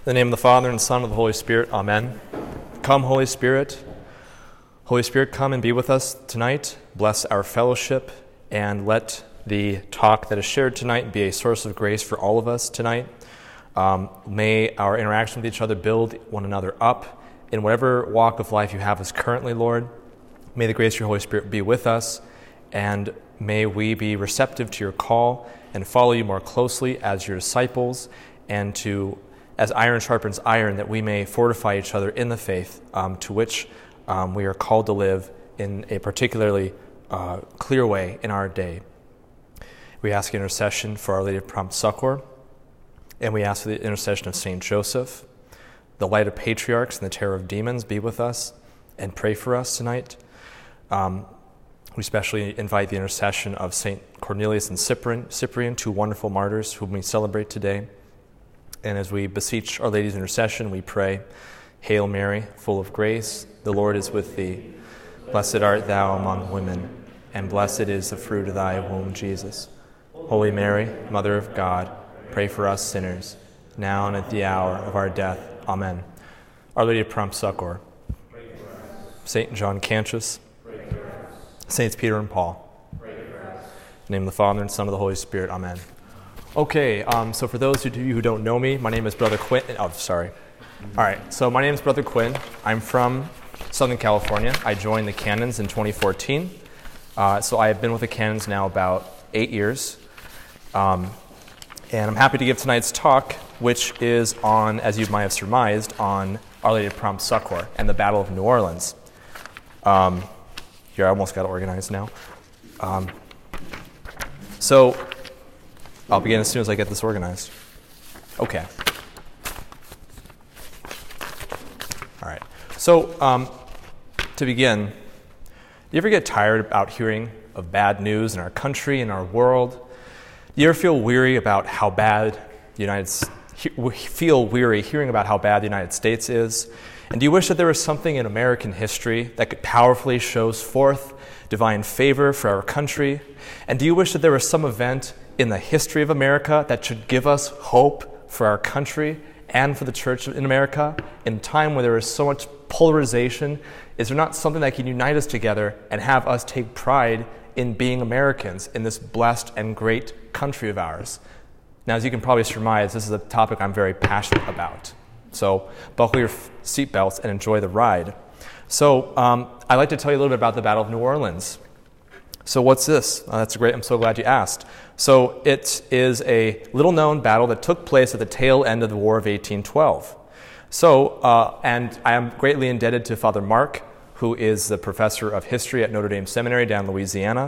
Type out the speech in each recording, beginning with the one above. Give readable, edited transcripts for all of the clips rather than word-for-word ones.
In the name of the Father, and the Son, and of the Holy Spirit. Amen. Come, Holy Spirit. Holy Spirit, come and be with us tonight. Bless our fellowship, and let the talk that is shared tonight be a source of grace for all of us tonight. May our interaction with each other build one another up in whatever walk of life you have us currently, Lord. May the grace of your Holy Spirit be with us, and may we be receptive to your call and follow you more closely as your disciples, and to, as iron sharpens iron, that we may fortify each other in the faith to which we are called to live in a particularly clear way in our day. We ask intercession for Our Lady of Prompt Succor, and we ask for the intercession of Saint Joseph. The light of patriarchs and the terror of demons be with us and pray for us tonight. We especially invite the intercession of Saint Cornelius and Cyprian, two wonderful martyrs whom we celebrate today. And as we beseech Our Lady's intercession, we pray, Hail Mary, full of grace, the Lord is with thee. Blessed art thou among women, and blessed is the fruit of thy womb, Jesus. Holy Mary, Mother of God, pray for us sinners, now and at the hour of our death. Amen. Our Lady of Prompt Succor, Saint John Cantius, Saints Peter and Paul. In the name of the Father, and Son, and of the Holy Spirit. Amen. Okay, so for those of you who don't know me, my name is Brother Quinn. All right, so my name is Brother Quinn. I'm from Southern California. I joined the Canons in 2014. So I have been with the Canons now about 8 years. And I'm happy to give tonight's talk, which is on, as you might have surmised, on Our Lady of Prompt Succor and the Battle of New Orleans. Here, I almost got it organized now. So I'll begin as soon as I get this organized. Okay. All right. So to begin, do you ever get tired about hearing of bad news in our country, in our world? Do you ever feel weary about how bad hearing about how bad the United States is? And do you wish that there was something in American history that could powerfully show forth divine favor for our country? And do you wish that there was some event in the history of America that should give us hope for our country and for the church in America in a time where there is so much polarization? Is there not something that can unite us together and have us take pride in being Americans in this blessed and great country of ours? Now, as you can probably surmise, this is a topic I'm very passionate about. So buckle your seatbelts and enjoy the ride. So I'd like to tell you a little bit about the Battle of New Orleans. So what's this? That's great. I'm so glad you asked. So it is a little-known battle that took place at the tail end of the War of 1812. So, and I am greatly indebted to Father Mark, who is the professor of history at Notre Dame Seminary down in Louisiana.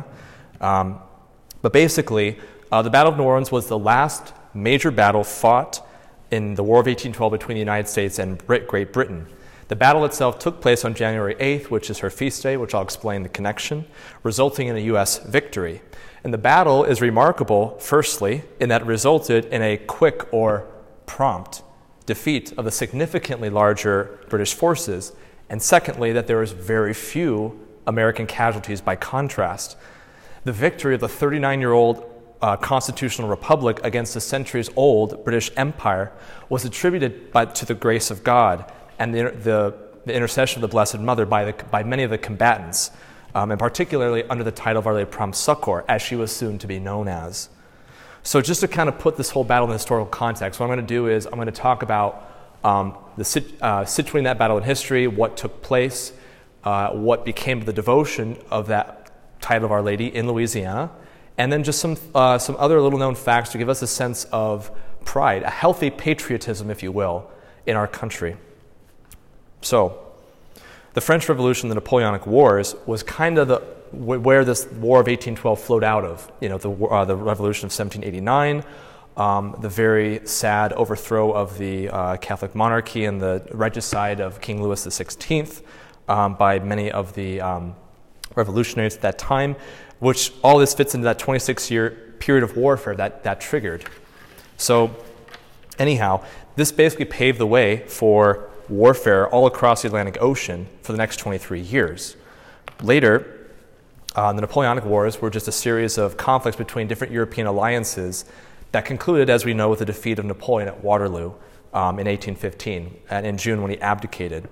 But basically, the Battle of New Orleans was the last major battle fought in the War of 1812 between the United States and Great Britain. The battle itself took place on January 8th, which is her feast day, which I'll explain the connection, resulting in a U.S. victory. And the battle is remarkable, firstly, in that it resulted in a quick or prompt defeat of the significantly larger British forces, and secondly, that there was very few American casualties by contrast. The victory of the 39-year-old constitutional republic against a centuries-old British Empire was attributed to the grace of God and the intercession of the Blessed Mother by many of the combatants, and particularly under the title of Our Lady of Prompt Succor, as she was soon to be known as. So just to kind of put this whole battle in historical context, what I'm going to do is I'm going to talk about situating that battle in history, what took place, what became the devotion of that title of Our Lady in Louisiana, and then just some other little-known facts to give us a sense of pride, a healthy patriotism, if you will, in our country. So, the French Revolution, the Napoleonic Wars, was kind of where this War of 1812 flowed out of. You know, the Revolution of 1789, the very sad overthrow of the Catholic monarchy and the regicide of King Louis XVI by many of the revolutionaries at that time, which all this fits into that 26-year period of warfare that triggered. So anyhow, this basically paved the way for warfare all across the Atlantic Ocean for the next 23 years. Later, the Napoleonic Wars were just a series of conflicts between different European alliances that concluded, as we know, with the defeat of Napoleon at Waterloo in 1815, and in June when he abdicated.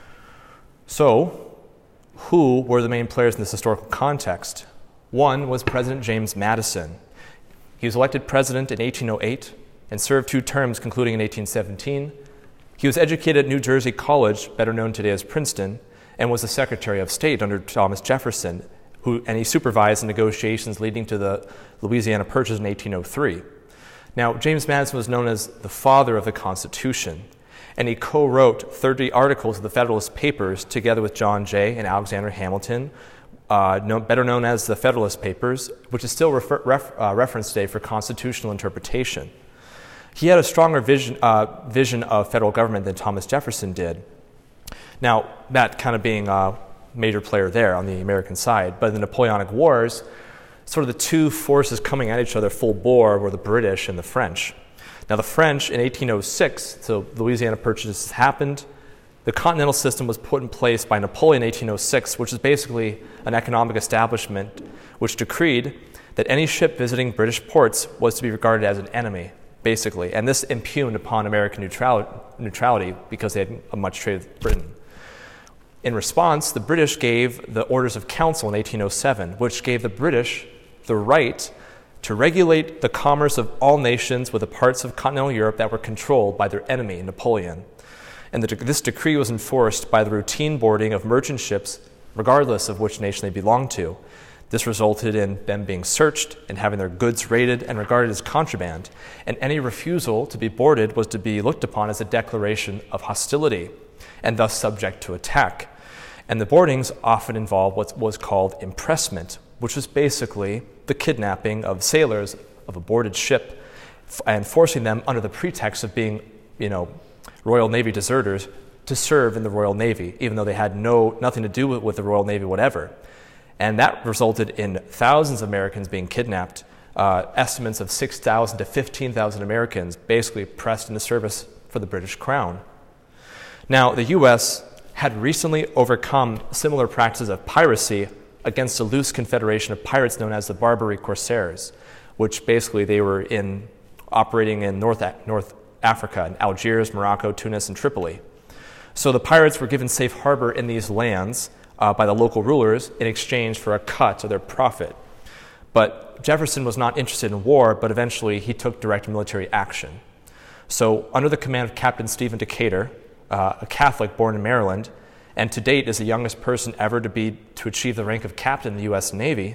So, who were the main players in this historical context? One was President James Madison. He was elected president in 1808 and served 2 terms, concluding in 1817. He was educated at New Jersey College, better known today as Princeton, and was the Secretary of State under Thomas Jefferson, and he supervised the negotiations leading to the Louisiana Purchase in 1803. Now, James Madison was known as the father of the Constitution, and he co-wrote 30 articles of the Federalist Papers together with John Jay and Alexander Hamilton, better known as the Federalist Papers, which is still referenced today for constitutional interpretation. He had a stronger vision of federal government than Thomas Jefferson did. Now, that kind of being a major player there on the American side, but in the Napoleonic Wars, sort of the 2 forces coming at each other full bore were the British and the French. Now, the French in 1806, so the Louisiana Purchase happened. The continental system was put in place by Napoleon in 1806, which is basically an economic establishment which decreed that any ship visiting British ports was to be regarded as an enemy, basically. And this impugned upon American neutrality because they had a much trade with Britain. In response, the British gave the Orders of Council in 1807, which gave the British the right to regulate the commerce of all nations with the parts of continental Europe that were controlled by their enemy, Napoleon. And this decree was enforced by the routine boarding of merchant ships, regardless of which nation they belonged to. This resulted in them being searched and having their goods raided and regarded as contraband, and any refusal to be boarded was to be looked upon as a declaration of hostility, and thus subject to attack. And the boardings often involved what was called impressment, which was basically the kidnapping of sailors of a boarded ship and forcing them under the pretext of being, Royal Navy deserters to serve in the Royal Navy, even though they had nothing to do with the Royal Navy, whatever. And that resulted in thousands of Americans being kidnapped, estimates of 6,000 to 15,000 Americans basically pressed into service for the British Crown. Now, the U.S. had recently overcome similar practices of piracy against a loose confederation of pirates known as the Barbary Corsairs, which basically they were operating in North Africa, in Algiers, Morocco, Tunis, and Tripoli. So the pirates were given safe harbor in these lands by the local rulers in exchange for a cut of their profit. But Jefferson was not interested in war, but eventually he took direct military action. So under the command of Captain Stephen Decatur, a Catholic born in Maryland, and to date is the youngest person ever to achieve the rank of captain in the U.S. Navy,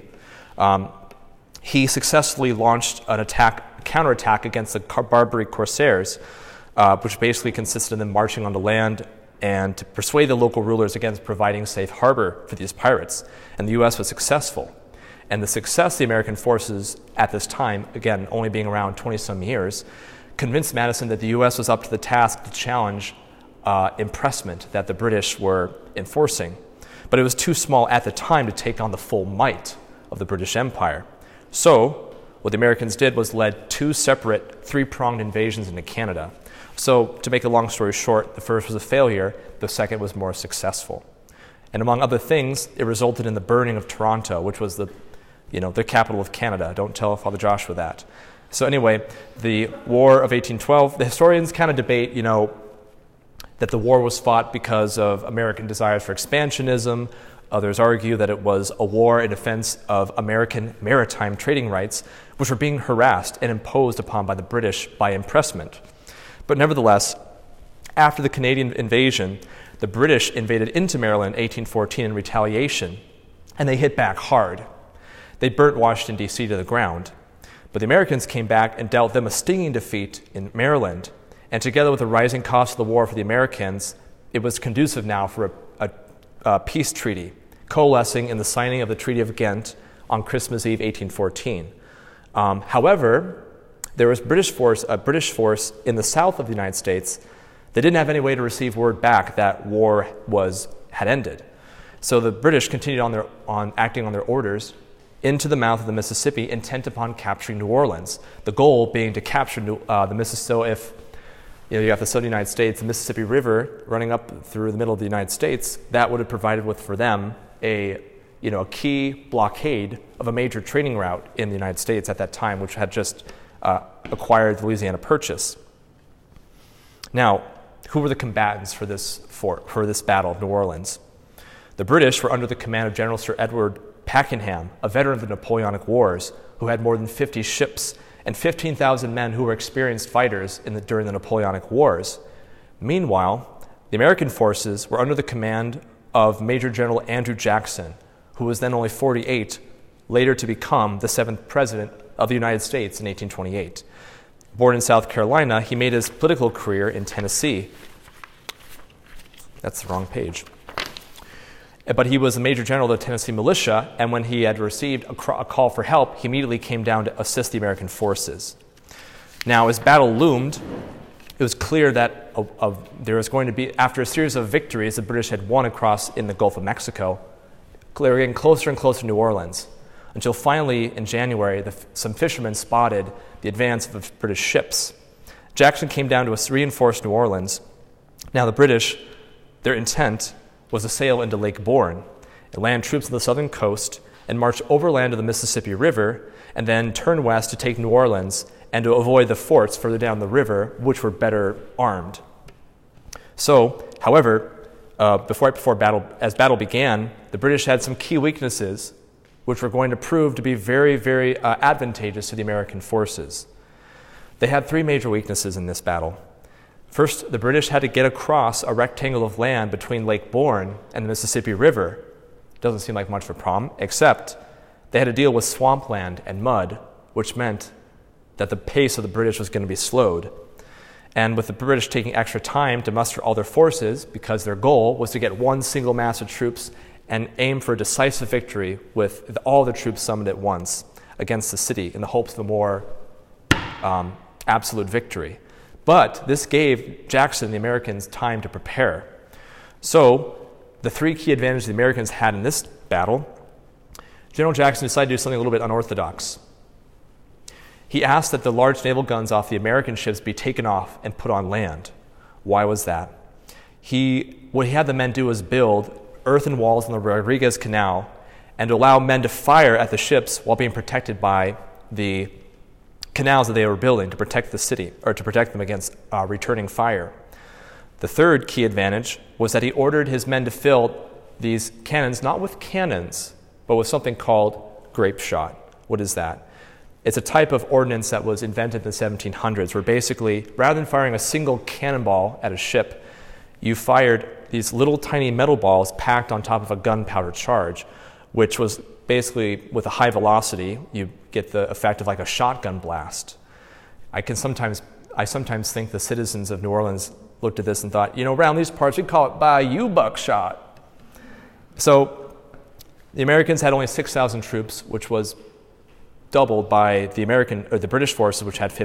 he successfully launched an counterattack against the Barbary Corsairs, which basically consisted of them marching onto land and to persuade the local rulers against providing safe harbor for these pirates. And the U.S. was successful. And the success of the American forces at this time, again, only being around 20-some years, convinced Madison that the U.S. was up to the task to challenge impressment that the British were enforcing. But it was too small at the time to take on the full might of the British Empire. So what the Americans did was led 2 separate 3-pronged invasions into Canada. So to make a long story short, the first was a failure, the second was more successful. And among other things, it resulted in the burning of Toronto, which was the capital of Canada. Don't tell Father Joshua that. So anyway, the War of 1812, the historians kind of debate, that the war was fought because of American desires for expansionism. Others argue that it was a war in defense of American maritime trading rights, which were being harassed and imposed upon by the British by impressment. But nevertheless, after the Canadian invasion, the British invaded into Maryland in 1814 in retaliation, and they hit back hard. They burnt Washington, D.C. to the ground. But the Americans came back and dealt them a stinging defeat in Maryland. And together with the rising cost of the war for the Americans, it was conducive now for a peace treaty, coalescing in the signing of the Treaty of Ghent on Christmas Eve, 1814. However, there was a British force in the south of the United States that didn't have any way to receive word back that war had ended. So the British continued on acting on their orders into the mouth of the Mississippi, intent upon capturing New Orleans. The goal being to capture the Mississippi. So if you have the southern United States, the Mississippi River running up through the middle of the United States, that would have provided for them a key blockade of a major trading route in the United States at that time, which had just acquired the Louisiana Purchase. Now, who were the combatants for this battle of New Orleans? The British were under the command of General Sir Edward Pakenham, a veteran of the Napoleonic Wars, who had more than 50 ships and 15,000 men who were experienced fighters during the Napoleonic Wars. Meanwhile, the American forces were under the command of Major General Andrew Jackson, who was then only 48, later to become the 7th President of the United States in 1828. Born in South Carolina, he made his political career in Tennessee. That's the wrong page. But he was a major general of the Tennessee militia, and when he had received a call for help, he immediately came down to assist the American forces. Now, as battle loomed, it was clear that there was going to be, after a series of victories the British had won across in the Gulf of Mexico, they were getting closer and closer to New Orleans, until finally, in January, some fishermen spotted the advance of the British ships. Jackson came down to reinforce New Orleans. Now, the British, their intent was to sail into Lake Borgne and land troops on the southern coast and march overland to the Mississippi River and then turn west to take New Orleans and to avoid the forts further down the river, which were better armed. So, however, as battle began, the British had some key weaknesses which were going to prove to be very, very advantageous to the American forces. They had three major weaknesses in this battle. First, the British had to get across a rectangle of land between Lake Borgne and the Mississippi River. Doesn't seem like much of a problem, except they had to deal with swampland and mud, which meant that the pace of the British was going to be slowed. And with the British taking extra time to muster all their forces, because their goal was to get one single mass of troops and aim for a decisive victory with all the troops summoned at once against the city in the hopes of a more absolute victory. But this gave Jackson and the Americans time to prepare. So the three key advantages the Americans had in this battle, General Jackson decided to do something a little bit unorthodox. He asked that the large naval guns off the American ships be taken off and put on land. Why was that? What he had the men do was build earthen walls in the Rodriguez Canal and to allow men to fire at the ships while being protected by the canals that they were building to protect the city, or to protect them against returning fire. The third key advantage was that he ordered his men to fill these cannons not with cannons, but with something called grape shot. What is that? It's a type of ordnance that was invented in the 1700s, where basically, rather than firing a single cannonball at a ship, you fired these little tiny metal balls packed on top of a gunpowder charge, which was basically, with a high velocity, you get the effect of like a shotgun blast. I sometimes think the citizens of New Orleans looked at this and thought, around these parts we call it Bayou buckshot. So the Americans had only 6,000 troops, which was doubled by the British forces, which had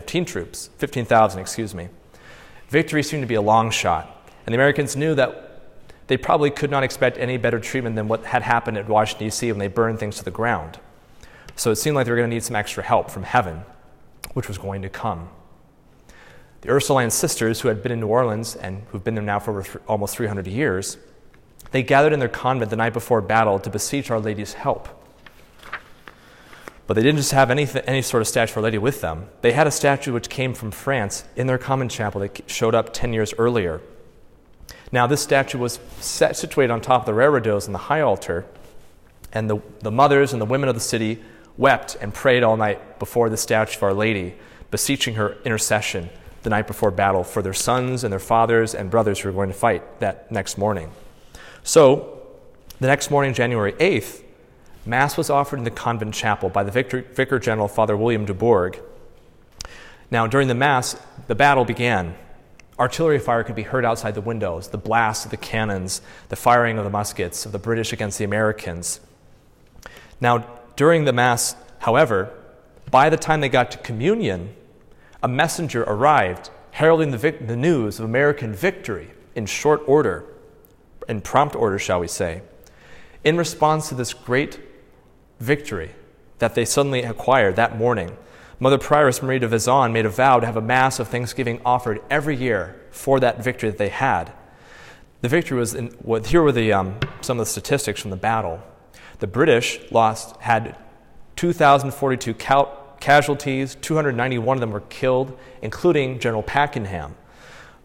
15,000. Victory seemed to be a long shot, and the Americans knew that they probably could not expect any better treatment than what had happened at Washington, D.C. when they burned things to the ground. So it seemed like they were going to need some extra help from heaven, which was going to come. The Ursuline sisters, who had been in New Orleans and who've been there now for almost 300 years, they gathered in their convent the night before battle to beseech Our Lady's help. But they didn't just have any sort of statue of Our Lady with them. They had a statue which came from France in their common chapel that showed up 10 years earlier. Now, this statue was situated on top of the reredos in the high altar, and the mothers and the women of the city wept and prayed all night before the statue of Our Lady, beseeching her intercession the night before battle for their sons and their fathers and brothers who were going to fight that next morning. So, the next morning, January 8th, Mass was offered in the convent chapel by the Vicar General, Father William Dubourg. Now, during the Mass, the battle began. Artillery fire could be heard outside the windows, the blast of the cannons, the firing of the muskets of the British against the Americans. Now, during the Mass, however, by the time they got to communion, a messenger arrived heralding the news of American victory in short order, in prompt order, shall we say. In response to this great victory that they suddenly acquired that morning, Mother Prioress Marie de Vezan made a vow to have a Mass of Thanksgiving offered every year for that victory that they had. The victory was here were some of the statistics from the battle. The British had 2,042 casualties, 291 of them were killed, including General Pakenham.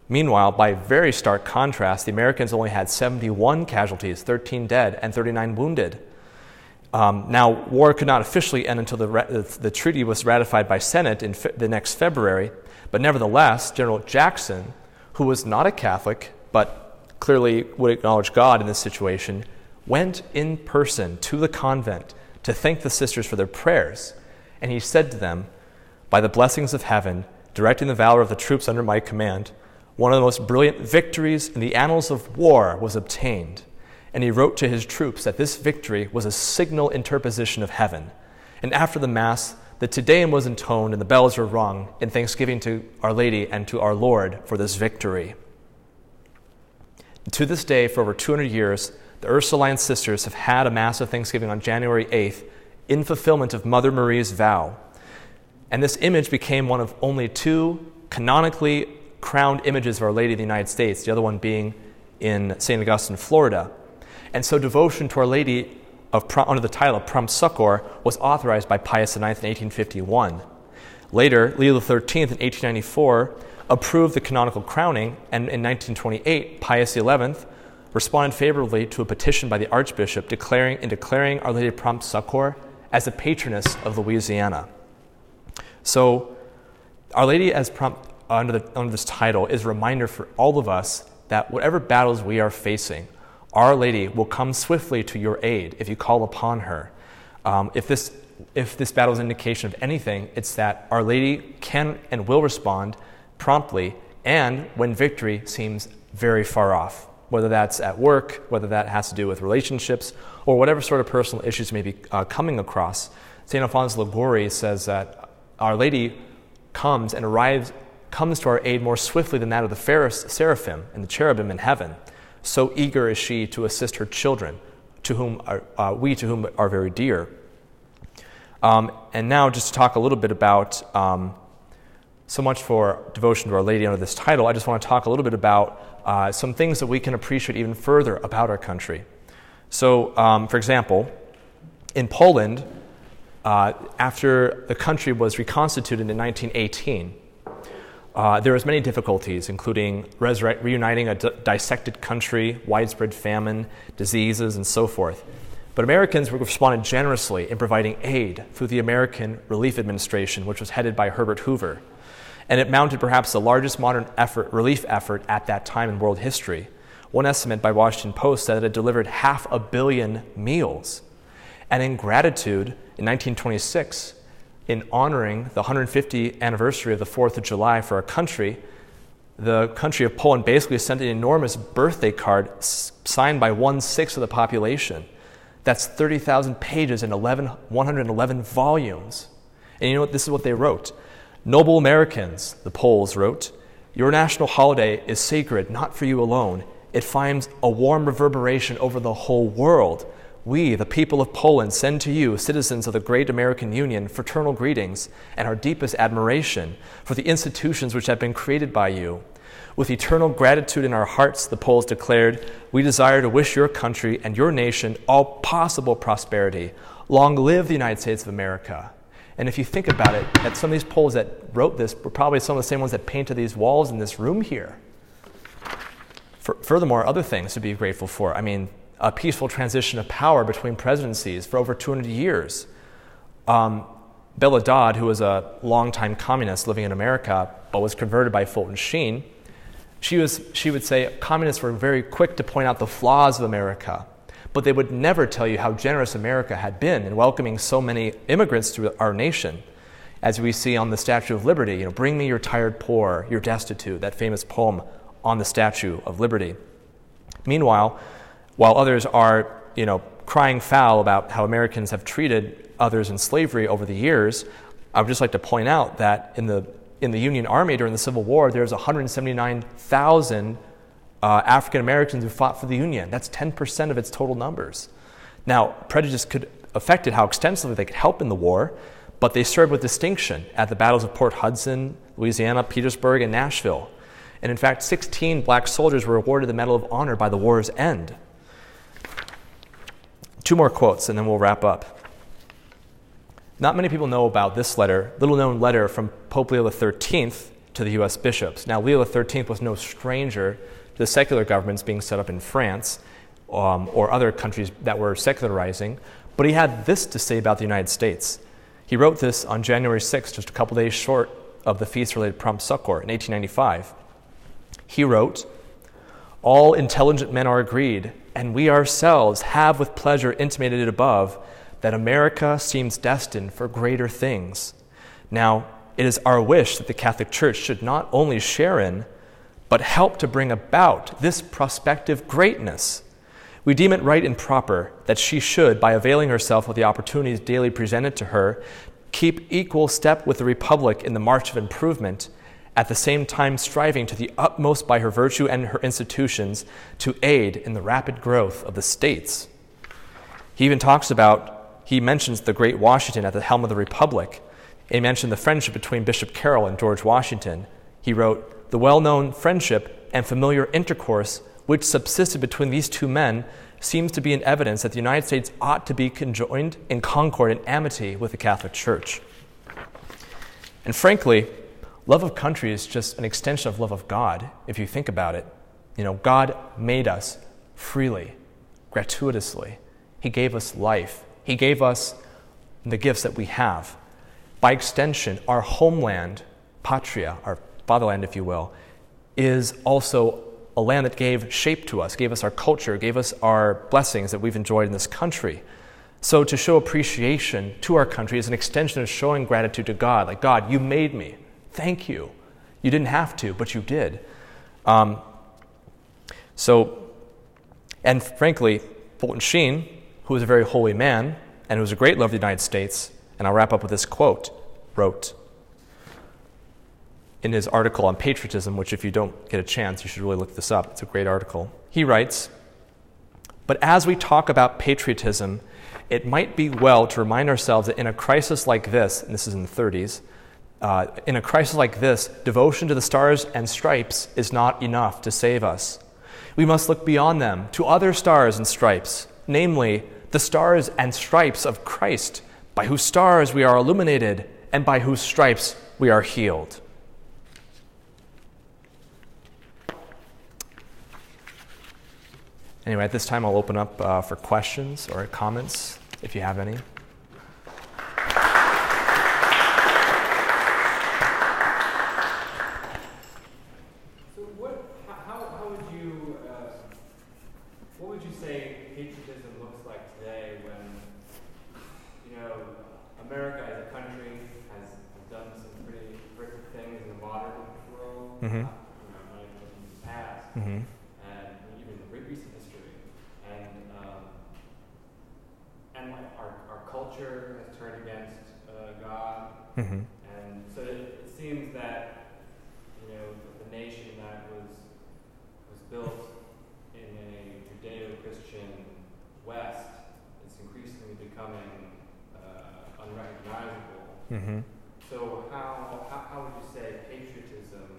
Meanwhile, by very stark contrast, the Americans only had 71 casualties, 13 dead, and 39 wounded. Now, war could not officially end until the treaty was ratified by Senate in the next February, but nevertheless, General Jackson, who was not a Catholic, but clearly would acknowledge God in this situation, went in person to the convent to thank the sisters for their prayers. And he said to them, "By the blessings of heaven, directing the valor of the troops under my command, one of the most brilliant victories in the annals of war was obtained." And he wrote to his troops that this victory was a signal interposition of heaven. And after the Mass, the Te Deum was intoned and the bells were rung in thanksgiving to Our Lady and to our Lord for this victory. And to this day, for over 200 years, the Ursuline sisters have had a Mass of Thanksgiving on January 8th in fulfillment of Mother Marie's vow. And this image became one of only two canonically crowned images of Our Lady of the United States, the other one being in St. Augustine, Florida. And so devotion to Our Lady under the title of Prompt Succor was authorized by Pius IX in 1851. Later, Leo XIII in 1894 approved the canonical crowning, and in 1928, Pius XI responded favorably to a petition by the Archbishop declaring Our Lady of Prompt Succor as the patroness of Louisiana. So Our Lady as under this title is a reminder for all of us that whatever battles we are facing, Our Lady will come swiftly to your aid if you call upon her. If this battle is an indication of anything, it's that Our Lady can and will respond promptly and when victory seems very far off, whether that's at work, whether that has to do with relationships, or whatever sort of personal issues may be coming across. St. Alphonse Liguori says that Our Lady comes to our aid more swiftly than that of the seraphim and the cherubim in heaven. So eager is she to assist her children, to whom are very dear. And now just to talk a little bit about, so much for devotion to Our Lady under this title, I just want to talk a little bit about some things that we can appreciate even further about our country. So, for example, in Poland, after the country was reconstituted in 1918, there was many difficulties, including reuniting a dissected country, widespread famine, diseases, and so forth. But Americans responded generously in providing aid through the American Relief Administration, which was headed by Herbert Hoover. And it mounted perhaps the largest modern relief effort at that time in world history. One estimate by Washington Post said that it delivered 500 million meals. And in gratitude, in 1926, in honoring the 150th anniversary of the 4th of July for our country, the country of Poland basically sent an enormous birthday card signed by 1/6 of the population. That's 30,000 pages and 111 volumes. And you know what? This is what they wrote. "Noble Americans," the Poles wrote, "your national holiday is sacred not for you alone. It finds a warm reverberation over the whole world. We, the people of Poland, send to you, citizens of the great American Union, fraternal greetings and our deepest admiration for the institutions which have been created by you. With eternal gratitude in our hearts," the Poles declared, "we desire to wish your country and your nation all possible prosperity. Long live the United States of America." And if you think about it, that some of these Poles that wrote this were probably some of the same ones that painted these walls in this room here. Furthermore, other things to be grateful for. I mean, a peaceful transition of power between presidencies for over 200 years. Bella Dodd, who was a longtime communist living in America, but was converted by Fulton Sheen, she would say communists were very quick to point out the flaws of America, but they would never tell you how generous America had been in welcoming so many immigrants to our nation. As we see on the Statue of Liberty, "Bring me your tired poor, your destitute," that famous poem on the Statue of Liberty. Meanwhile, while others are, crying foul about how Americans have treated others in slavery over the years, I would just like to point out that in the Union Army during the Civil War, there's 179,000 African Americans who fought for the Union. That's 10% of its total numbers. Now, prejudice could affect how extensively they could help in the war, but they served with distinction at the battles of Port Hudson, Louisiana, Petersburg, and Nashville. And in fact, 16 black soldiers were awarded the Medal of Honor by the war's end. 2 more quotes, and then we'll wrap up. Not many people know about this little-known letter from Pope Leo XIII to the U.S. bishops. Now, Leo XIII was no stranger to the secular governments being set up in France or other countries that were secularizing, but he had this to say about the United States. He wrote this on January 6th, just a couple days short of the feast-related Prompt Succor in 1895. He wrote, "All intelligent men are agreed, and we ourselves have with pleasure intimated it above, that America seems destined for greater things. Now, it is our wish that the Catholic Church should not only share in, but help to bring about this prospective greatness. We deem it right and proper that she should, by availing herself of the opportunities daily presented to her, keep equal step with the Republic in the march of improvement, at the same time striving to the utmost by her virtue and her institutions to aid in the rapid growth of the states." He mentions the great Washington at the helm of the Republic. He mentioned the friendship between Bishop Carroll and George Washington. He wrote, "The well-known friendship and familiar intercourse which subsisted between these two men seems to be an evidence that the United States ought to be conjoined in concord and amity with the Catholic Church." And frankly, love of country is just an extension of love of God, if you think about it. God made us freely, gratuitously. He gave us life. He gave us the gifts that we have. By extension, our homeland, patria, our fatherland, if you will, is also a land that gave shape to us, gave us our culture, gave us our blessings that we've enjoyed in this country. So to show appreciation to our country is an extension of showing gratitude to God. Like, God, you made me. Thank you. You didn't have to, but you did. And frankly, Fulton Sheen, who was a very holy man and who was a great lover of the United States, and I'll wrap up with this quote, wrote in his article on patriotism, which if you don't get a chance, you should really look this up. It's a great article. He writes, "But as we talk about patriotism, it might be well to remind ourselves that in a crisis like this," and this is in the 30s, in a crisis like this, devotion to the stars and stripes is not enough to save us. We must look beyond them to other stars and stripes, namely the stars and stripes of Christ, by whose stars we are illuminated and by whose stripes we are healed." Anyway, at this time I'll open up for questions or comments, if you have any. What would you say patriotism looks like today when, America as a country has done some pretty horrific things in the modern world, Mm-hmm. Not even looking in the past, Mm-hmm. and even the recent history, and like our culture has turned against God, Mm-hmm. and so it seems that the nation that was built in a Judeo-Christian West is increasingly becoming unrecognizable. Mm-hmm. So how would you say patriotism?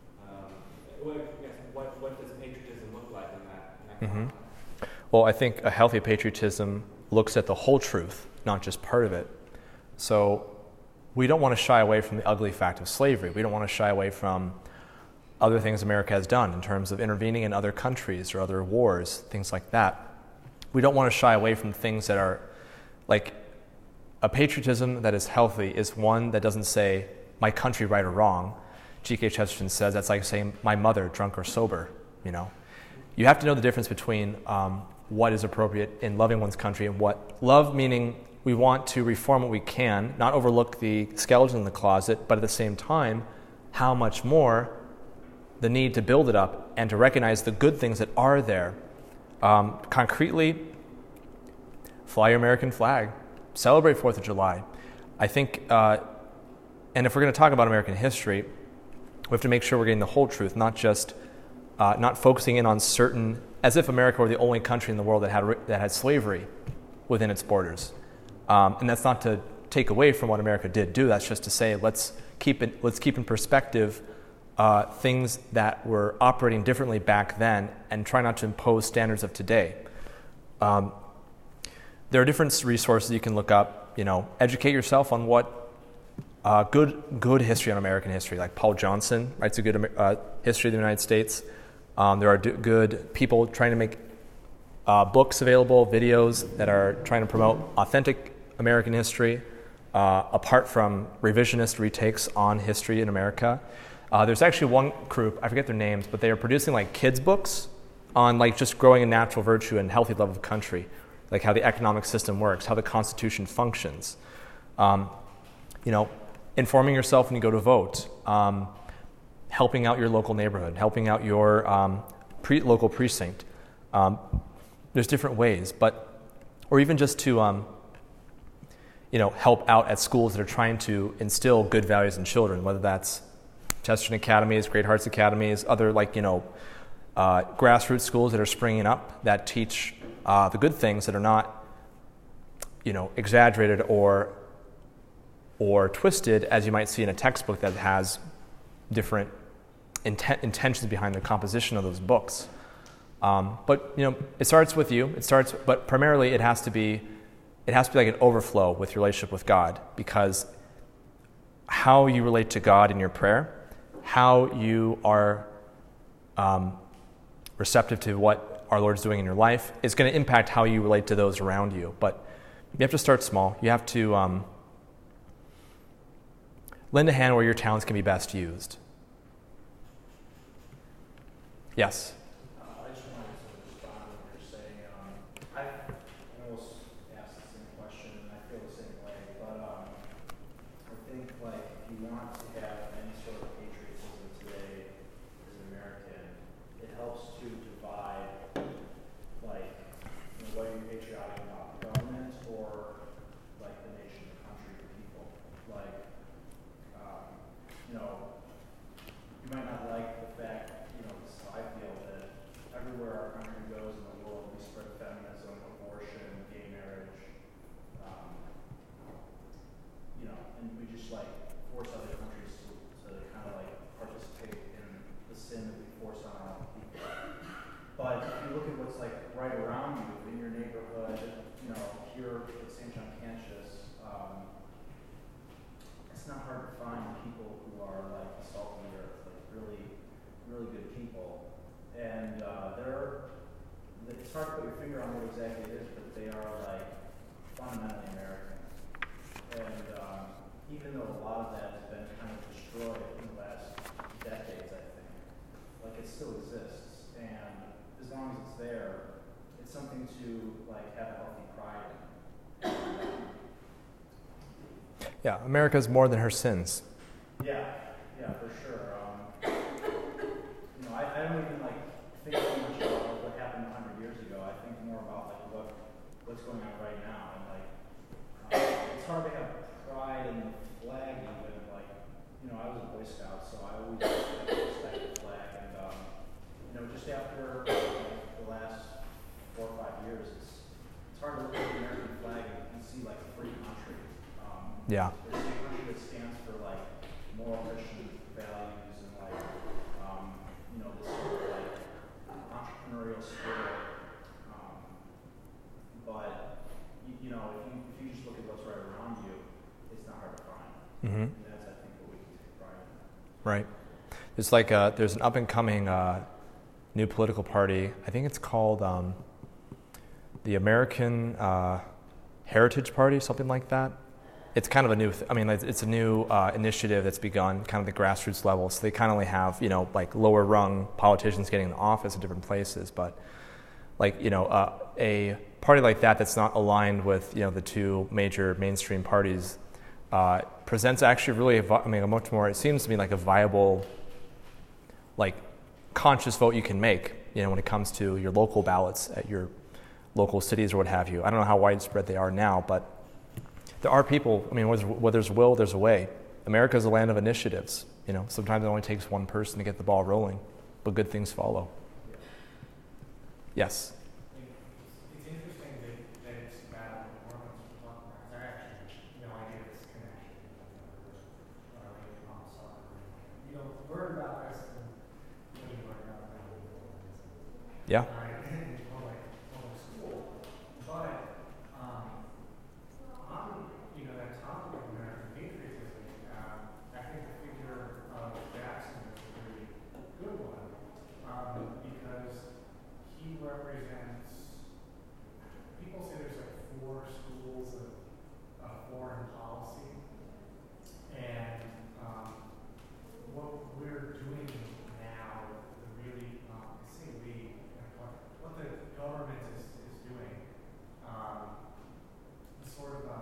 What does patriotism look like in that Mm-hmm. context? Well, I think a healthy patriotism looks at the whole truth, not just part of it. So we don't want to shy away from the ugly fact of slavery. We don't want to shy away from other things America has done in terms of intervening in other countries or other wars, things like that. We don't want to shy away from things that are like a patriotism that is healthy is one that doesn't say my country right or wrong. G.K. Chesterton says that's like saying my mother drunk or sober. You have to know the difference between what is appropriate in loving one's country and what love, meaning we want to reform what we can, not overlook the skeleton in the closet, but at the same time, how much more the need to build it up and to recognize the good things that are there. Concretely, fly your American flag, celebrate 4th of July. I think, and if we're going to talk about American history, we have to make sure we're getting the whole truth, not just not focusing in on certain, as if America were the only country in the world that had slavery within its borders. And that's not to take away from what America did do. That's just to say let's keep in perspective things that were operating differently back then and try not to impose standards of today. There are different resources you can look up. Educate yourself on what Good history on American history. Like Paul Johnson writes a good history of the United States. There are good people trying to make books available, videos that are trying to promote authentic American history, apart from revisionist retakes on history in America. There's actually one group, I forget their names, but they are producing like kids' books on like just growing a natural virtue and healthy love of country, like how the economic system works, how the Constitution functions. Informing yourself when you go to vote, helping out your local neighborhood, helping out your local precinct. There's different ways, or even just to help out at schools that are trying to instill good values in children, whether that's Chesterton Academies, Great Hearts Academies, other grassroots schools that are springing up that teach the good things that are not, exaggerated or twisted as you might see in a textbook that has different intentions behind the composition of those books. But it starts with you. But primarily it has to be like an overflow with your relationship with God, because how you relate to God in your prayer, how you are receptive to what our Lord is doing in your life is going to impact how you relate to those around you. But you have to start small. You have to lend a hand where your talents can be best used. Yes? I just wanted to respond to what you're saying. I almost asked the same question, and I feel the same way. But I think, if you want to have any sort of patriotism today as an American, it helps to divide, whether you're patriotic about the government or, the nation, the country, the people. You might not like the fact, this is how I feel, that everywhere our country goes in the world, we spread feminism, abortion, gay marriage, and we just force other countries to kind of participate in the sin that we force on our own people. But if you look at what's right around you, in your neighborhood, here at St. John Cantius, it's not hard to find people who are the salt of the earth, really, really good people. And it's hard to put your finger on what exactly it is, but they are fundamentally American. And even though a lot of that has been kind of destroyed in the last decades, I think, it still exists. And as long as it's there, it's something to have a healthy pride in. Yeah, America is more than her sins. Yeah, for sure. I don't even think so much about what happened 100 years ago. I think more about what's going on right now. And it's hard to have pride in the flag even. I was a Boy Scout, so I always respect the flag. And just after the last 4 or 5 years, it's hard to look at the American flag and see a free country. Yeah. It's a country that stands for moral Christian values and this sort of entrepreneurial spirit. But if you just look at what's right around you, it's not hard to find. Mm-hmm. And that's, I think, what we can take pride in. Right. It's there's an up and coming new political party. I think it's called the American Heritage Party, something like that. It's kind of a new, it's a new initiative that's begun kind of the grassroots level. So they kind of only have, lower rung politicians getting in office in different places. But a party like that that's not aligned with, the two major mainstream parties presents actually really, a much more, it seems to me like a viable, conscious vote you can make, when it comes to your local ballots at your local cities or what have you. I don't know how widespread they are now, but there are people, where there's a will, there's a way. America is a land of initiatives. Sometimes it only takes one person to get the ball rolling, but good things follow. Yes? It's interesting that it's about what Mormons were talking about. There actually, I get this connection. Learn about this and you learn about that. Yeah. That topic of American patriotism we're doing now, the really, I say we, what the government is doing, sort of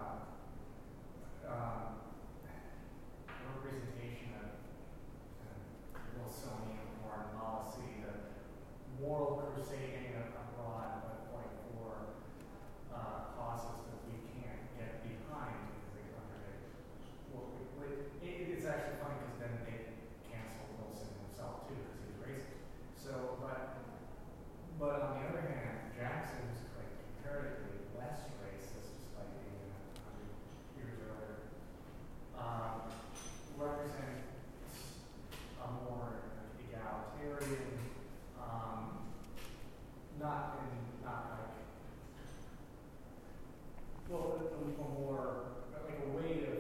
representation of Wilsonian foreign policy, the moral crusading abroad, but like for causes that we can't get behind because they contradict it's actually funny because then they canceled Wilson himself too because he was racist. So, but on the other hand, Jackson was like comparatively less racist despite being 100 years earlier. Represents a more egalitarian, not like, well, a more, like a way of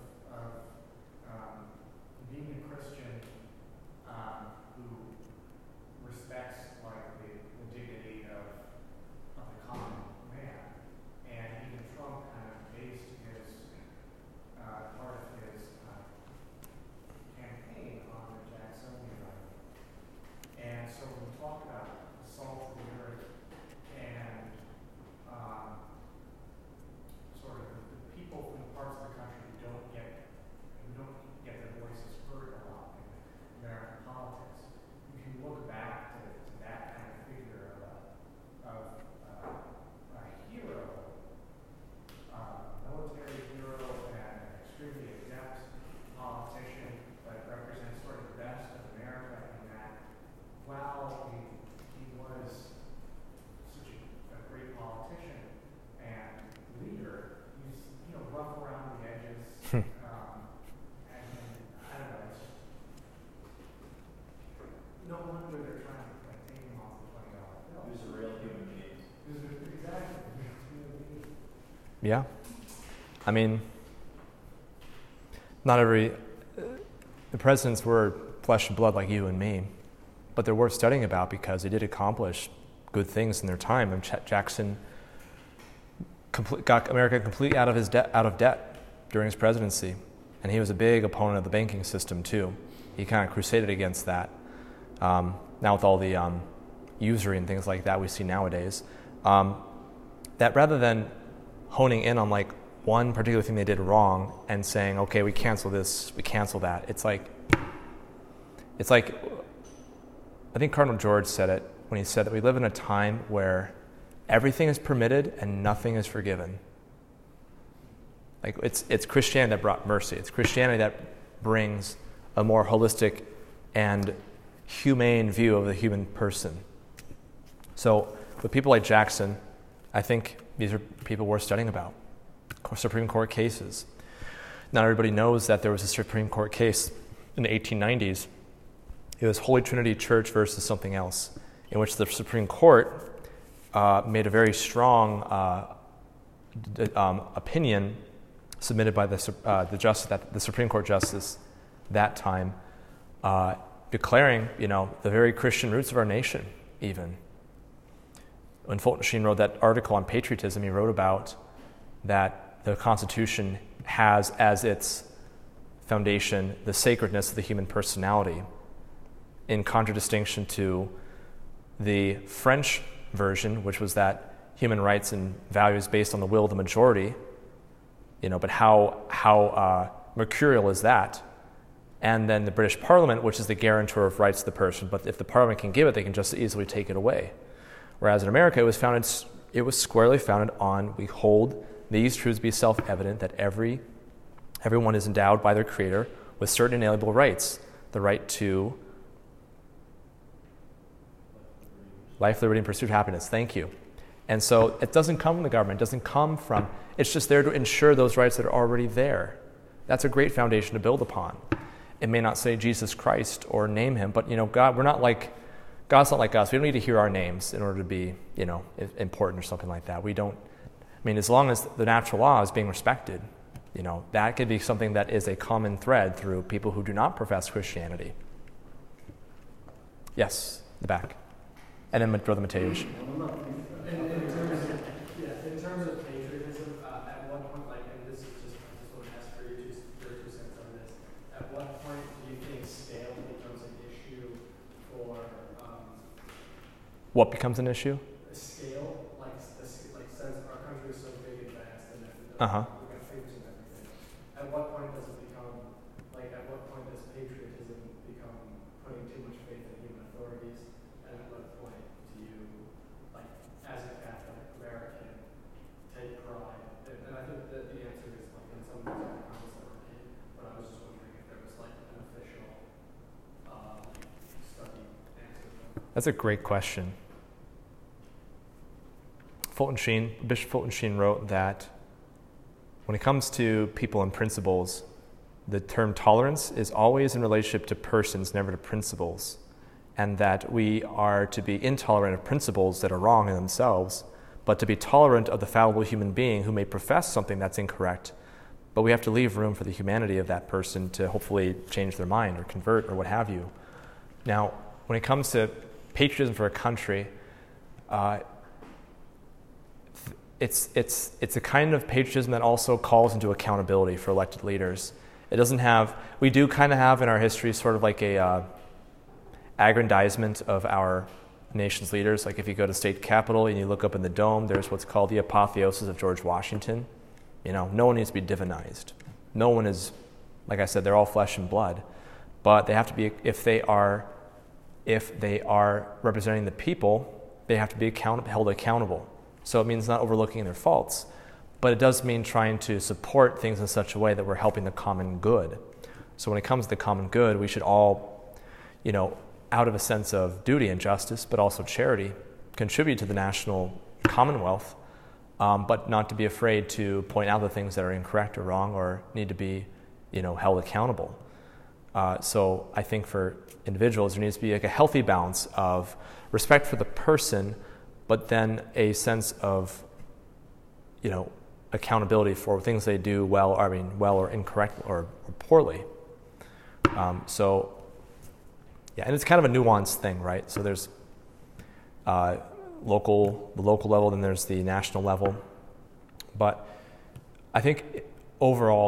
being a Christian who respects like the dignity of the common man. And even Trump kind of based his part of his campaign on the Jacksonian idea. And so when we talk about the salt of the earth and sort of the people from the parts of the country who don't get their voices heard a lot in American politics, you can look back to that kind of figure of a hero, military hero, and an extremely adept politician, but represents sort of the best of America in that while he was such a great politician and leader, he's rough around the edges. And I don't know, it's no wonder they're trying to take him off the $20 bill. He was a real human being. Exactly. Yeah. I mean, not every, the presidents were flesh and blood like you and me, but they're worth studying about because they did accomplish good things in their time. And Jackson got America completely out of debt during his presidency, and he was a big opponent of the banking system too. He kind of crusaded against that. Now with all the usury and things like that we see nowadays, that rather than honing in on like one particular thing they did wrong and saying, okay, we cancel this, we cancel that. It's like I think Cardinal George said it when he said that we live in a time where everything is permitted and nothing is forgiven. Like it's Christianity that brought mercy. It's Christianity that brings a more holistic and humane view of the human person. So with people like Jackson, I think these are people worth studying about. Supreme Court cases. Not everybody knows that there was a Supreme Court case in the 1890s. It was Holy Trinity Church versus something else, in which the Supreme Court made a very strong opinion submitted by the Supreme Court justice that time, declaring, the very Christian roots of our nation. Even when Fulton Sheen wrote that article on patriotism, he wrote about that the Constitution has as its foundation the sacredness of the human personality, in contradistinction to the French version, which was that human rights and values based on the will of the majority. But how mercurial is that? And then the British Parliament, which is the guarantor of rights to the person, but if the Parliament can give it, they can just easily take it away. Whereas in America, it was squarely founded on, we hold these truths be self-evident, that everyone is endowed by their Creator with certain inalienable rights, the right to life, liberty, and pursuit of happiness. Thank you. And so it doesn't come from the government. It doesn't come from, it's just there to ensure those rights that are already there. That's a great foundation to build upon. It may not say Jesus Christ or name him, but God, God's not like us. We don't need to hear our names in order to be, important or something like that. We don't, as long as the natural law is being respected, that could be something that is a common thread through people who do not profess Christianity. Yes, the back. And then Brother Mateusz. In terms of patriotism, at what point, and this is just, I just want to ask for your 2 cents on this, at what point do you think scale becomes What becomes an issue? The scale, like since our country is so big and vast and Uh-huh. we've got figures and everything, at what point does it become, like at what point does patriotism become putting too much faith in human authorities? And at what point do you, like, as a Catholic American, take pride? And I think that the answer is like in some ways the comments that were made, but I was just wondering if there was like an official study answer to that. That's a great question. Bishop Fulton Sheen wrote that when it comes to people and principles, the term tolerance is always in relationship to persons, never to principles, and that we are to be intolerant of principles that are wrong in themselves, but to be tolerant of the fallible human being who may profess something that's incorrect, but we have to leave room for the humanity of that person to hopefully change their mind or convert or what have you. Now, when it comes to patriotism for a country, it's a kind of patriotism that also calls into accountability for elected leaders. It doesn't have, we do kind of have in our history sort of like a aggrandizement of our nation's leaders. Like if you go to state capitol and you look up in the dome, there's what's called the apotheosis of George Washington. You know, no one needs to be divinized. No one is, like I said, they're all flesh and blood. But they have to be, if they are representing the people, they have to be held accountable. So it means not overlooking their faults, but it does mean trying to support things in such a way that we're helping the common good. So when it comes to the common good, we should all, you know, out of a sense of duty and justice, but also charity, contribute to the national commonwealth, but not to be afraid to point out the things that are incorrect or wrong or need to be, you know, held accountable. So I think for individuals, there needs to be like a healthy balance of respect for the person, but then a sense of, you know, accountability for things they do well or incorrect or poorly. Yeah, and it's kind of a nuanced thing, right? So there's the local level, then there's the national level. But I think overall,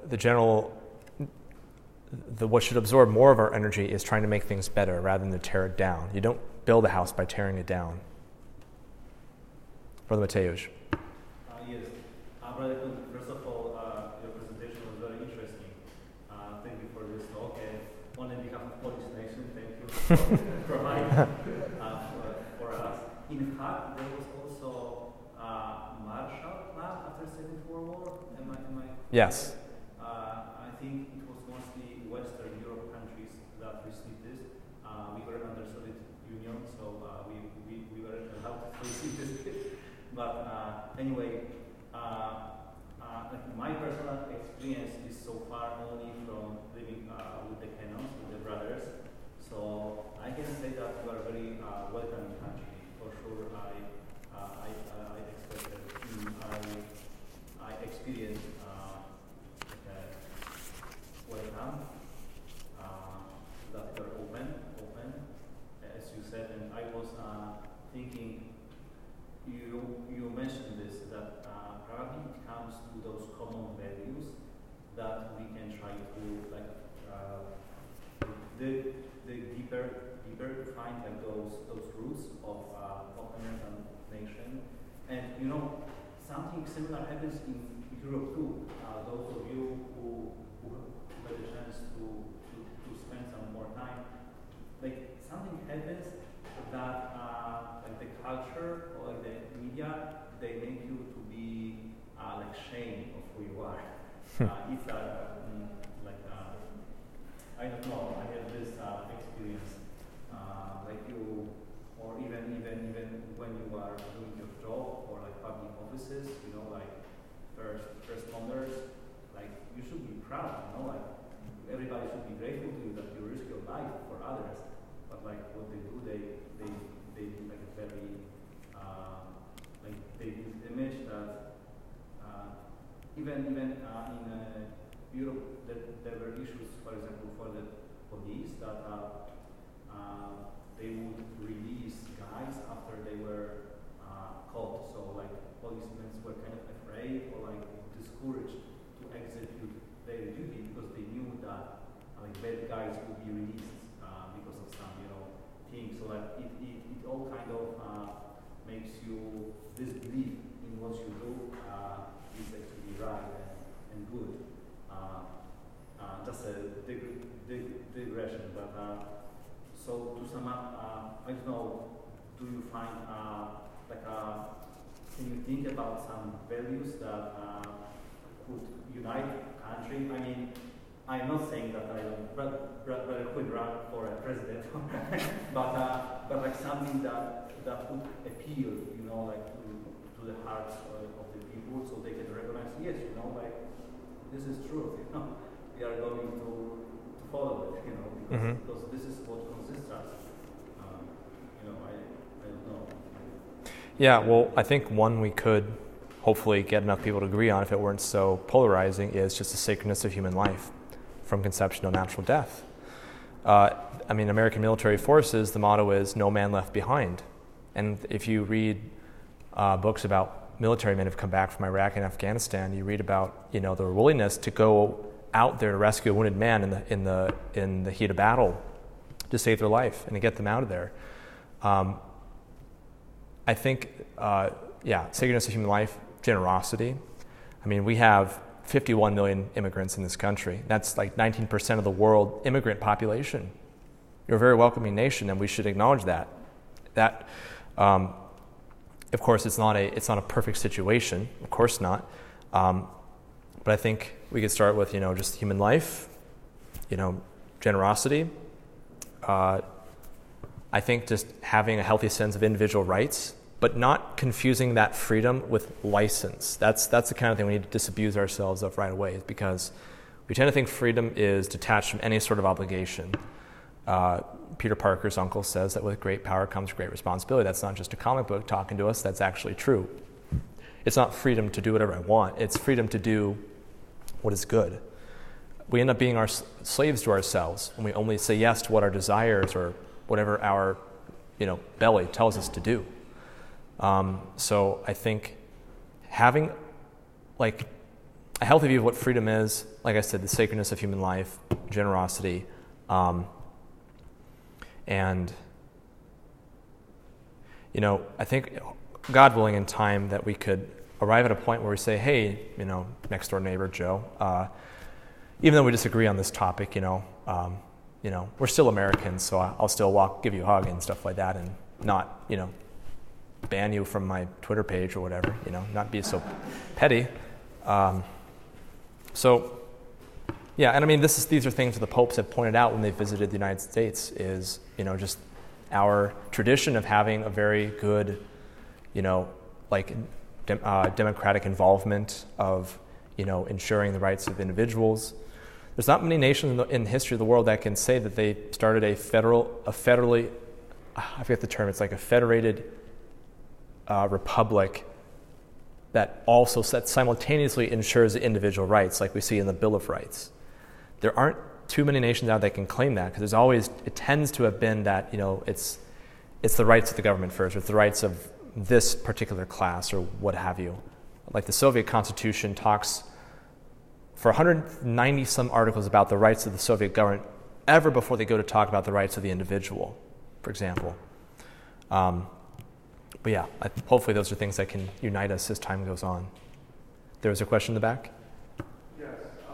what should absorb more of our energy is trying to make things better rather than to tear it down. You don't build a house by tearing it down. Brother Mateusz. Yes. Brother, first of all, your presentation was very interesting. Thank you for this talk. And on behalf of Polish Nation, thank you for providing for us. In fact, there was also a Marshall Plan after the Second World War. Am I Yes. I think it was mostly Western Europe countries that received this. We were under Soviet Union, so we were allowed to receive this. But anyway, like my personal experience is so far only from living with the Canons, with the brothers. So I can say that we are very welcoming country. For sure, I expected, I experienced welcome, that we are open, as you said, and I was thinking. You mentioned this, that probably it comes to those common values that we can try to like the deeper find like those roots of American nation. And you know, something similar happens in Europe too. Those of you who had a chance to spend some more time, like something happens that like the culture or like the media, they make you to be like ashamed of who you are. It's like I don't know. I had this experience, like you, or even when you are doing your job or like public offices, you know, like first responders, like you should be proud, you know, like everybody should be grateful to you that you risk your life for others. But like what they do, they do like a very like they do image that even in Europe there were issues, for example, for the police that they would release guys after they were caught. So like policemen were kind of afraid or like discouraged to execute their duty because they knew that like bad guys would be released because of some, you know, thing. So like it all kind of makes you disbelieve in what you do is actually right and good. Just a digression, but so to sum up, I don't know, do you find can you think about some values that could unite country? I mean, I'm not saying that I rather could run for a president, but like something that would appeal, you know, like to the hearts of the people, so they can recognize, yes, you know, like this is truth, you know, we are going to follow it, you know, because this is what consists us. You know, I don't know. Yeah, well, I think one we could hopefully get enough people to agree on, if it weren't so polarizing, is just the sacredness of human life from conception to natural death. I mean, American military forces, the motto is no man left behind. And if you read books about military men who've come back from Iraq and Afghanistan, you read about, you know, their willingness to go out there to rescue a wounded man in the heat of battle to save their life and to get them out of there. I think, sacredness of human life, generosity. I mean, we have 51 million immigrants in this country. That's like 19% of the world immigrant population. You're a very welcoming nation, and we should acknowledge that. That, of course, it's not a perfect situation. Of course not. But I think we could start with, you know, just human life, you know, generosity. I think just having a healthy sense of individual rights, but not confusing that freedom with license. That's the kind of thing we need to disabuse ourselves of right away, because we tend to think freedom is detached from any sort of obligation. Peter Parker's uncle says that with great power comes great responsibility. That's not just a comic book talking to us, that's actually true. It's not freedom to do whatever I want, it's freedom to do what is good. We end up being our slaves to ourselves when we only say yes to what our desires or whatever our, you know, belly tells us to do. So I think having like a healthy view of what freedom is, like I said, the sacredness of human life, generosity, and, you know, I think God willing in time that we could arrive at a point where we say, hey, you know, next door neighbor Joe, even though we disagree on this topic, you know, we're still Americans, so I'll still give you a hug and stuff like that, and not, you know, ban you from my Twitter page or whatever, you know, not be so petty. So, yeah, and I mean, these are things that the popes have pointed out when they visited the United States, is, you know, just our tradition of having a very good, you know, like democratic involvement of, you know, ensuring the rights of individuals. There's not many nations in the history of the world that can say that they started a federally, I forget the term, it's like a federated republic that simultaneously ensures the individual rights, like we see in the Bill of Rights. There aren't too many nations out that can claim that, because it tends to have been that, you know, it's the rights of the government first, or it's the rights of this particular class, or what have you. Like the Soviet Constitution talks for 190 some articles about the rights of the Soviet government ever before they go to talk about the rights of the individual, for example. But yeah, hopefully those are things that can unite us as time goes on. There was a question in the back? Yes.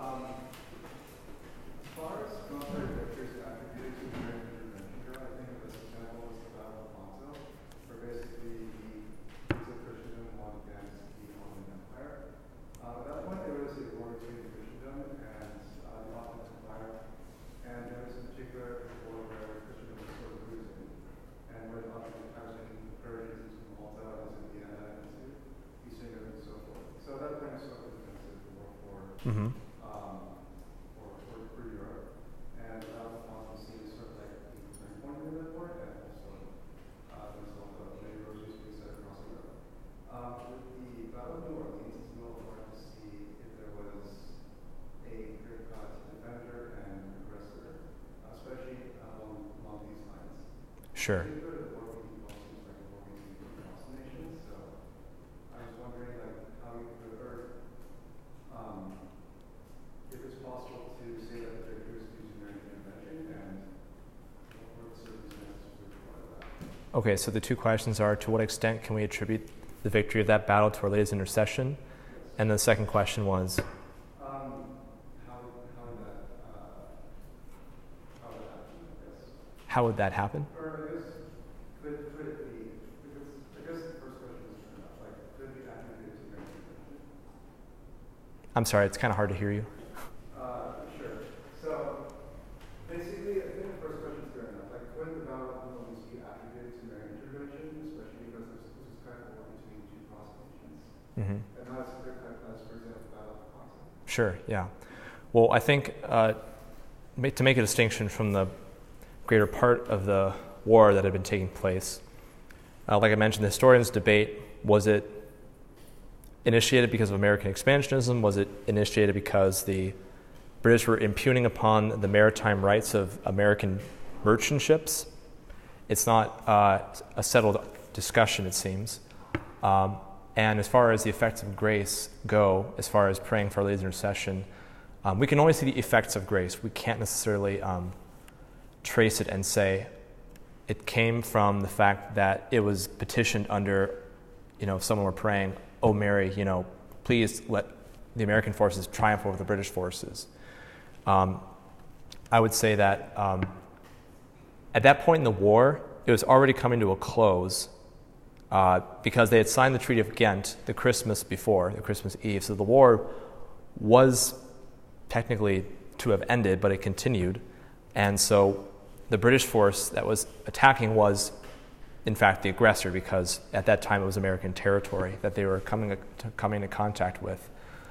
As far as military victories attributed to American intervention go, I think the best example is the Battle of Lepanto, where basically the Kings of Christendom won against the Ottoman Empire. At that point, there was a war between Christendom and the Ottoman Empire, and there was a particular war where Christendom was sort of losing, and where the Ottoman Empire was making incursions into Malta, into Vienna, into Eastern Europe, and so forth. So at that point, it's sort of a defensive war for Europe. And the Battle of Lepanto seems sort of like the turning point in that war, and also the result of many roads being set across Europe. With the Battle of New Orleans, it's a little hard to see if there was a clear cut defender and aggressor, especially along these lines. Sure. The war between both seems like a war between both nations, so I was wondering how you could, if it's possible to say that the victors used American intervention, and what were the circumstances for Okay, so the two questions are, to what extent can we attribute the victory of that battle to Our Lady's intercession? And the second question was? How would that happen? Or I guess, could it be, because I guess the first question is, could it be attributed to Mary's intervention? I'm sorry, it's kind of hard to hear you. Sure. So, basically, I think the first question is fair enough. Could the battle of Lewis be attributed to Mary's intervention, especially because this was kind of a war between two Protestants? Mm-hmm. And not as clear cut as, for example, the Battle of Ponce. Sure, yeah. Well, I think to make a distinction from the greater part of the war that had been taking place, like I mentioned, the historians debate, was it initiated because of American expansionism? Was it initiated because the British were impugning upon the maritime rights of American merchant ships? It's not a settled discussion, it seems. And as far as the effects of grace go, as far as praying for Our Lady's intercession, we can only see the effects of grace. We can't necessarily trace it and say it came from the fact that it was petitioned under, if someone were praying, "Oh Mary, please let the American forces triumph over the British forces." I would say that at that point in the war, it was already coming to a close because they had signed the Treaty of Ghent the Christmas before, the Christmas Eve. So the war was technically to have ended, but it continued. And so the British force that was attacking was, in fact, the aggressor, because at that time it was American territory that they were coming into contact with.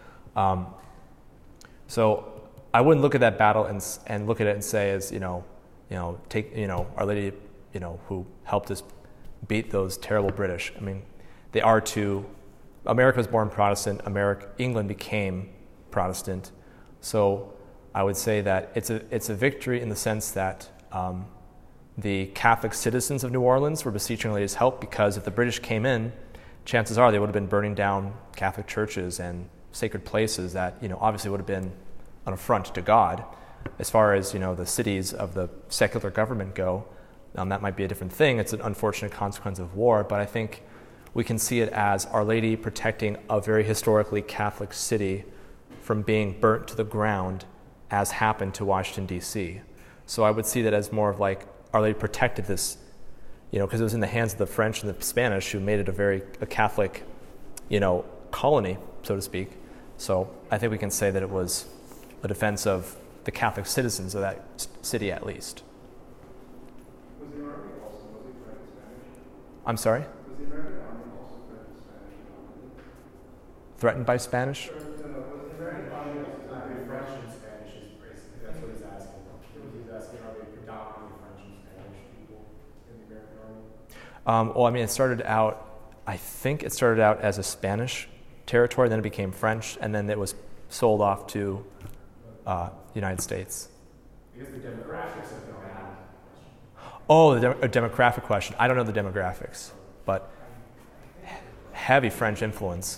So I wouldn't look at that battle and look at it and say, as take Our Lady, who helped us beat those terrible British. I mean, they are two. America was born Protestant. England became Protestant. So I would say that it's a victory in the sense that the Catholic citizens of New Orleans were beseeching Our Lady's help, because if the British came in, chances are they would have been burning down Catholic churches and sacred places that obviously would have been an affront to God. As far as the cities of the secular government go, that might be a different thing. It's an unfortunate consequence of war, but I think we can see it as Our Lady protecting a very historically Catholic city from being burnt to the ground, as happened to Washington, D.C. So I would see that as more of like Our Lady protected this, because it was in the hands of the French and the Spanish, who made it a Catholic, colony, so to speak. So I think we can say that it was a defense of the Catholic citizens of that city, at least. Was the Army also, was it French and Spanish? I'm sorry? Was the American Army also French and Spanish? Threatened by Spanish? Was the American Army French and Spanish is basically, that's what he's asking. He's asking, are they predominantly French and Spanish people in the American Army? I think it started out as a Spanish territory, then it became French, and then it was sold off to the United States. Because the demographics of the bad. Oh, a demographic question. I don't know the demographics, but heavy French influence.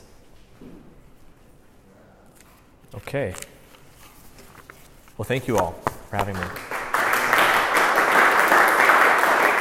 Okay. Well, thank you all for having me.